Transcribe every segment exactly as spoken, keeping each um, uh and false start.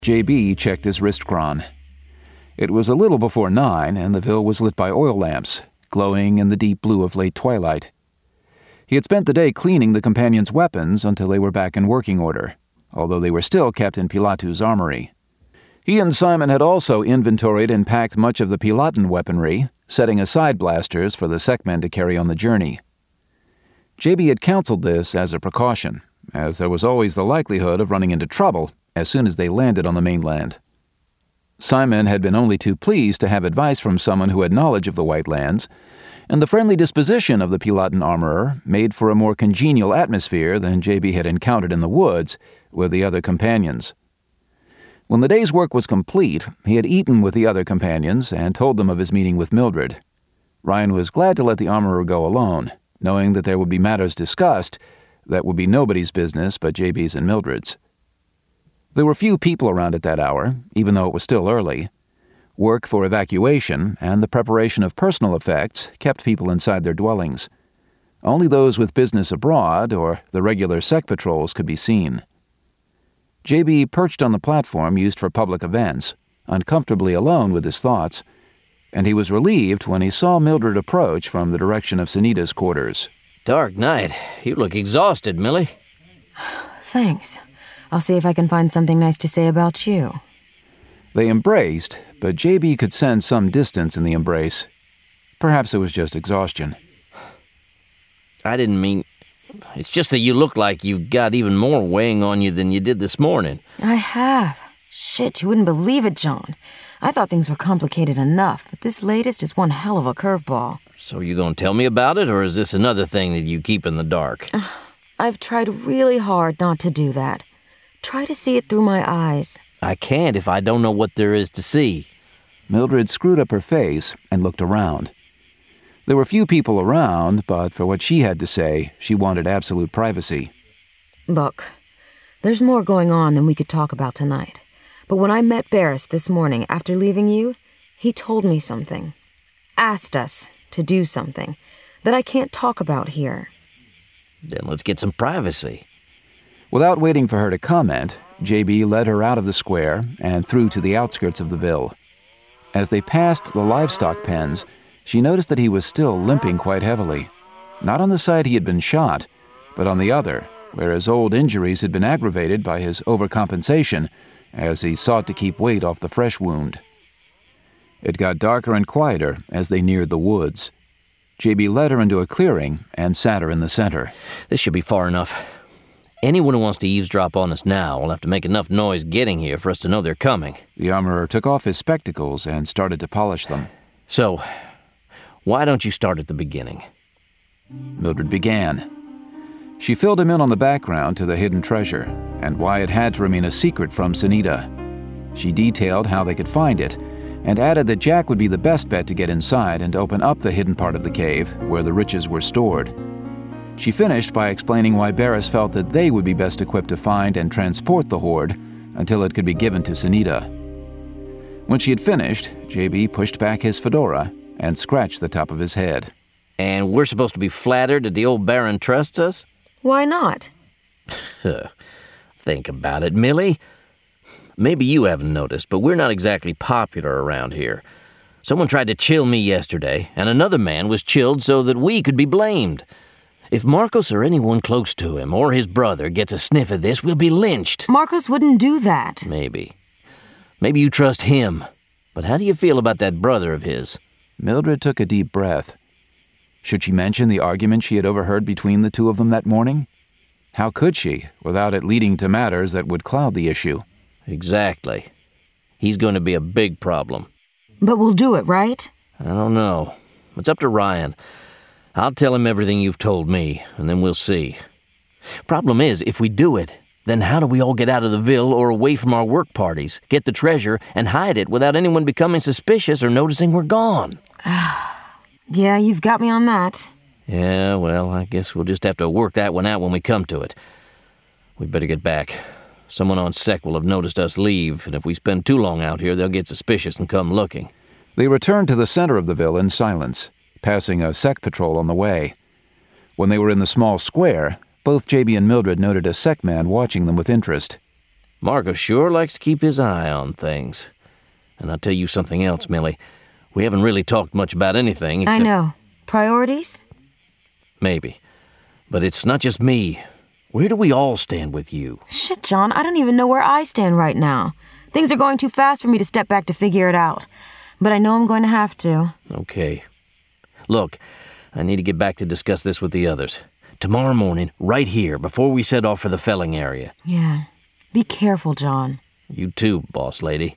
J B checked his wrist chron. It was a little before nine, and the Ville was lit by oil lamps, glowing in the deep blue of late twilight. He had spent the day cleaning the companions' weapons until they were back in working order, although they were still kept in Pilatu's armory. He and Simon had also inventoried and packed much of the Pilatan weaponry, setting aside blasters for the Sekmen to carry on the journey. J B had counseled this as a precaution, as there was always the likelihood of running into trouble as soon as they landed on the mainland. Simon had been only too pleased to have advice from someone who had knowledge of the White Lands, and the friendly disposition of the Pilatan armorer made for a more congenial atmosphere than J B had encountered in the woods with the other companions. When the day's work was complete, he had eaten with the other companions and told them of his meeting with Mildred. Ryan was glad to let the armorer go alone, knowing that there would be matters discussed that would be nobody's business but J B's and Mildred's. There were few people around at that hour, even though it was still early. Work for evacuation and the preparation of personal effects kept people inside their dwellings. Only those with business abroad or the regular sec patrols could be seen. J B perched on the platform used for public events, uncomfortably alone with his thoughts, and he was relieved when he saw Mildred approach from the direction of Sunita's quarters. Dark night. You look exhausted, Millie. Thanks. I'll see if I can find something nice to say about you. They embraced, but J B could sense some distance in the embrace. Perhaps it was just exhaustion. I didn't mean... It's just that you look like you've got even more weighing on you than you did this morning. I have. Shit, you wouldn't believe it, John. I thought things were complicated enough, but this latest is one hell of a curveball. So you gonna tell me about it, or is this another thing that you keep in the dark? I've tried really hard not to do that. Try to see it through my eyes. I can't if I don't know what there is to see. Mildred screwed up her face and looked around. There were few people around, but for what she had to say, she wanted absolute privacy. Look, there's more going on than we could talk about tonight. But when I met Barris this morning after leaving you, he told me something. Asked us to do something that I can't talk about here. Then let's get some privacy. Without waiting for her to comment, J B led her out of the square and through to the outskirts of the Ville. As they passed the livestock pens, she noticed that he was still limping quite heavily. Not on the side he had been shot, but on the other, where his old injuries had been aggravated by his overcompensation as he sought to keep weight off the fresh wound. It got darker and quieter as they neared the woods. J B led her into a clearing and sat her in the center. This should be far enough. Anyone who wants to eavesdrop on us now will have to make enough noise getting here for us to know they're coming. The armorer took off his spectacles and started to polish them. So, why don't you start at the beginning? Mildred began. She filled him in on the background to the hidden treasure and why it had to remain a secret from Sunita. She detailed how they could find it and added that Jack would be the best bet to get inside and open up the hidden part of the cave where the riches were stored. She finished by explaining why Barris felt that they would be best equipped to find and transport the hoard until it could be given to Sunita. When she had finished, J B pushed back his fedora and scratched the top of his head. And we're supposed to be flattered that the old Baron trusts us? Why not? Think about it, Millie. Maybe you haven't noticed, but we're not exactly popular around here. Someone tried to chill me yesterday, and another man was chilled so that we could be blamed. If Marcos or anyone close to him or his brother gets a sniff of this, we'll be lynched. Marcos wouldn't do that. Maybe. Maybe you trust him. But how do you feel about that brother of his? Mildred took a deep breath. Should she mention the argument she had overheard between the two of them that morning? How could she, without it leading to matters that would cloud the issue? Exactly. He's going to be a big problem. But we'll do it, right? I don't know. It's up to Ryan. I'll tell him everything you've told me, and then we'll see. Problem is, if we do it, then how do we all get out of the Ville or away from our work parties, get the treasure, and hide it without anyone becoming suspicious or noticing we're gone? Yeah, you've got me on that. Yeah, well, I guess we'll just have to work that one out when we come to it. We'd better get back. Someone on Sec will have noticed us leave, and if we spend too long out here, they'll get suspicious and come looking. They returned to the center of the Ville in silence, passing a Sec patrol on the way. When they were in the small square, both J B and Mildred noted a Sec man watching them with interest. Marco sure likes to keep his eye on things. And I'll tell you something else, Millie. We haven't really talked much about anything except... I know. Priorities? Maybe. But it's not just me. Where do we all stand with you? Shit, John, I don't even know where I stand right now. Things are going too fast for me to step back to figure it out. But I know I'm going to have to. Okay. Look, I need to get back to discuss this with the others. Tomorrow morning, right here, before we set off for the felling area. Yeah. Be careful, John. You too, boss lady.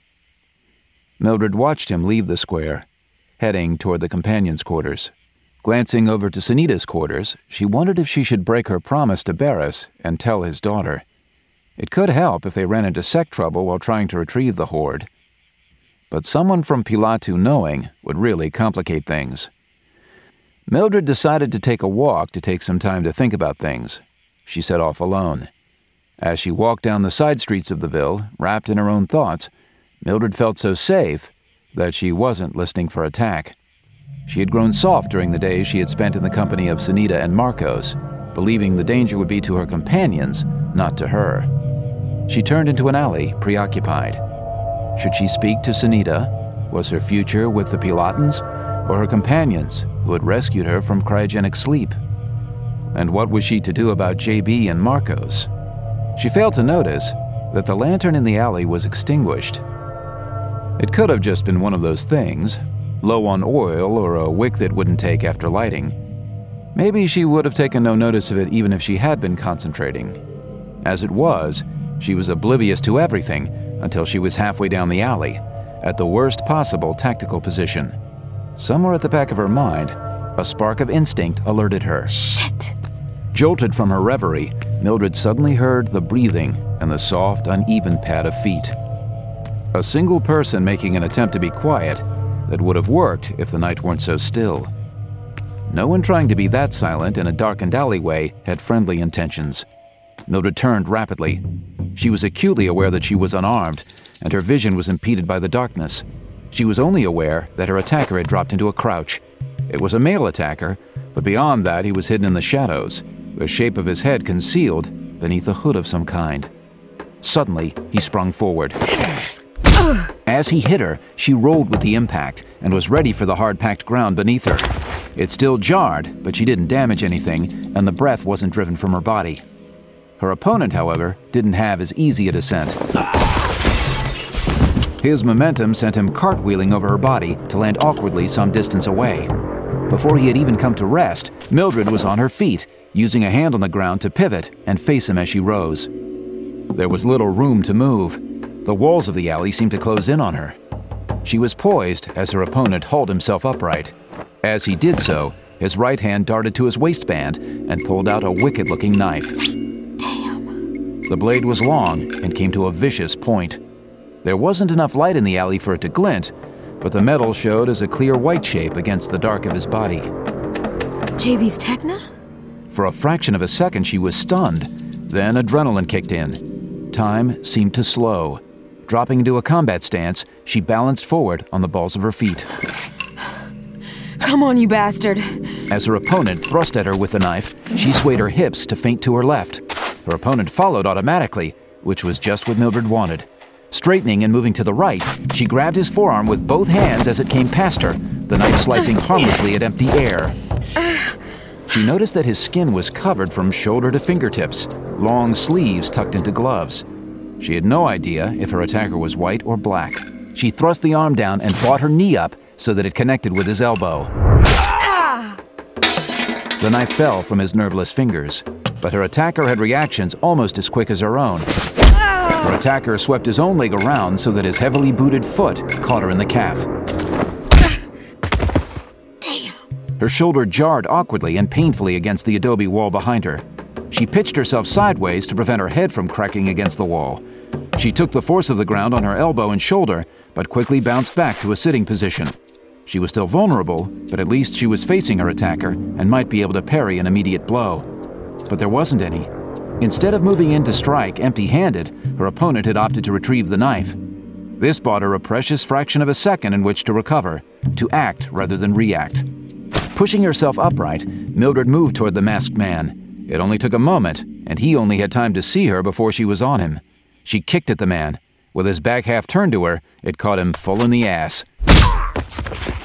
Mildred watched him leave the square, heading toward the companions' quarters. Glancing over to Sunita's quarters, she wondered if she should break her promise to Barris and tell his daughter. It could help if they ran into sect trouble while trying to retrieve the hoard. But someone from Pilatu knowing would really complicate things. Mildred decided to take a walk to take some time to think about things. She set off alone. As she walked down the side streets of the Ville, wrapped in her own thoughts, Mildred felt so safe that she wasn't listening for attack. She had grown soft during the days she had spent in the company of Sunita and Marcos, believing the danger would be to her companions, not to her. She turned into an alley, preoccupied. Should she speak to Sunita? Was her future with the Pilatans, or her companions who had rescued her from cryogenic sleep? And what was she to do about J B and Marcos? She failed to notice that the lantern in the alley was extinguished. It could have just been one of those things, low on oil or a wick that wouldn't take after lighting. Maybe she would have taken no notice of it even if she had been concentrating. As it was, she was oblivious to everything until she was halfway down the alley, at the worst possible tactical position. Somewhere at the back of her mind, a spark of instinct alerted her. Shit! Jolted from her reverie, Mildred suddenly heard the breathing and the soft, uneven pad of feet. A single person making an attempt to be quiet that would have worked if the night weren't so still. No one trying to be that silent in a darkened alleyway had friendly intentions. Mildred turned rapidly. She was acutely aware that she was unarmed, and her vision was impeded by the darkness. She was only aware that her attacker had dropped into a crouch. It was a male attacker, but beyond that he was hidden in the shadows, the shape of his head concealed beneath a hood of some kind. Suddenly, he sprung forward. As he hit her, she rolled with the impact and was ready for the hard-packed ground beneath her. It still jarred, but she didn't damage anything, and the breath wasn't driven from her body. Her opponent, however, didn't have as easy a descent. His momentum sent him cartwheeling over her body to land awkwardly some distance away. Before he had even come to rest, Mildred was on her feet, using a hand on the ground to pivot and face him as she rose. There was little room to move. The walls of the alley seemed to close in on her. She was poised as her opponent hauled himself upright. As he did so, his right hand darted to his waistband and pulled out a wicked-looking knife. Damn. The blade was long and came to a vicious point. There wasn't enough light in the alley for it to glint, but the metal showed as a clear white shape against the dark of his body. J B's Techna? For a fraction of a second, she was stunned. Then adrenaline kicked in. Time seemed to slow. Dropping into a combat stance, she balanced forward on the balls of her feet. Come on, you bastard! As her opponent thrust at her with the knife, she swayed her hips to feint to her left. Her opponent followed automatically, which was just what Mildred wanted. Straightening and moving to the right, she grabbed his forearm with both hands as it came past her, the knife slicing harmlessly at empty air. She noticed that his skin was covered from shoulder to fingertips, long sleeves tucked into gloves. She had no idea if her attacker was white or black. She thrust the arm down and brought her knee up so that it connected with his elbow. The knife fell from his nerveless fingers, but her attacker had reactions almost as quick as her own. Her attacker swept his own leg around so that his heavily booted foot caught her in the calf. Damn. Her shoulder jarred awkwardly and painfully against the adobe wall behind her. She pitched herself sideways to prevent her head from cracking against the wall. She took the force of the ground on her elbow and shoulder, but quickly bounced back to a sitting position. She was still vulnerable, but at least she was facing her attacker and might be able to parry an immediate blow. But there wasn't any. Instead of moving in to strike empty-handed, her opponent had opted to retrieve the knife. This bought her a precious fraction of a second in which to recover, to act rather than react. Pushing herself upright, Mildred moved toward the masked man. It only took a moment, and he only had time to see her before she was on him. She kicked at the man. With his back half turned to her, it caught him full in the ass.